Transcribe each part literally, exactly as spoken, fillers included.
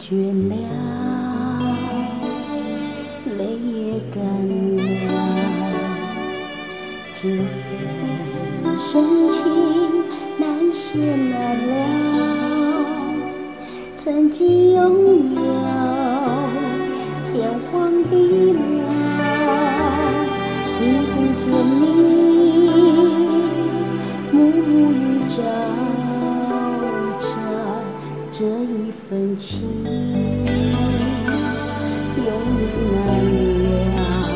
倦了，泪也干了，这份深情难舍难了。曾经拥有天荒地老，已不见你暮雨朝朝，这一份情永远难了。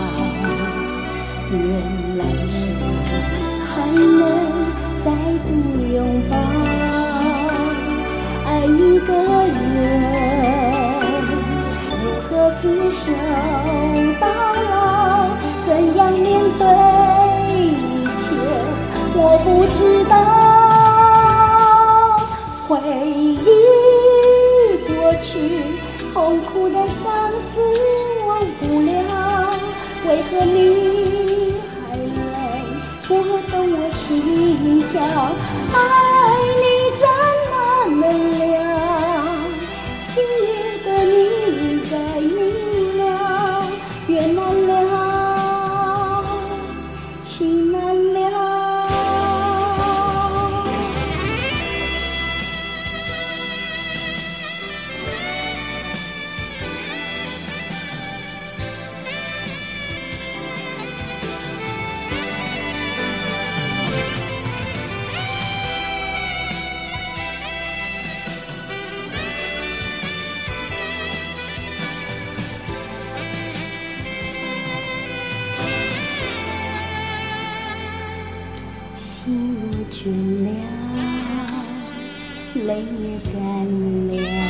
原来是还能再度拥抱，爱一个人如何厮守到老，怎样面对一切我不知道。回忆过去，痛苦的相思忘不了，为何你还能拨动我心跳？爱你怎么能了？今夜的你应该明了，缘难了，情难了。心若倦了，泪也干了，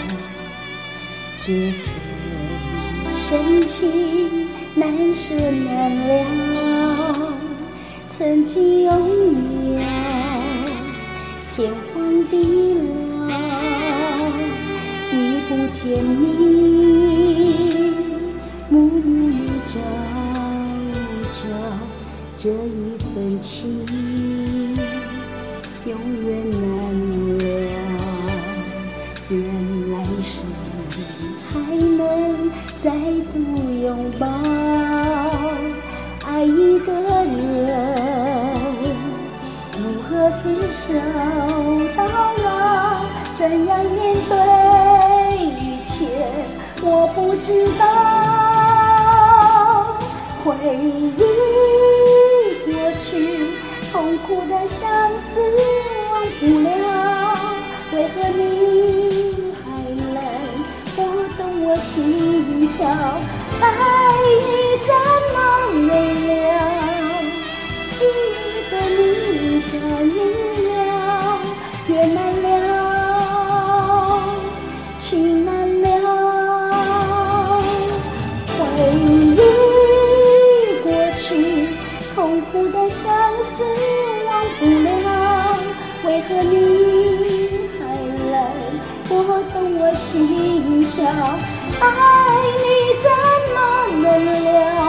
这份深情难舍难了。曾经拥有天荒地老，已不见你暮雨朝朝，这一份情永远难了。原来是还能再度拥抱，爱一个人如何厮守到老，怎样面对一切我不知道。回忆过去，痛苦的相思忘不了，为何你还能拨动我心跳？爱你怎么能了？记得你该明了，缘难了，情难了。回忆过去，痛苦的相思忘不了，为何你还能拨动我心跳？爱你怎么能了？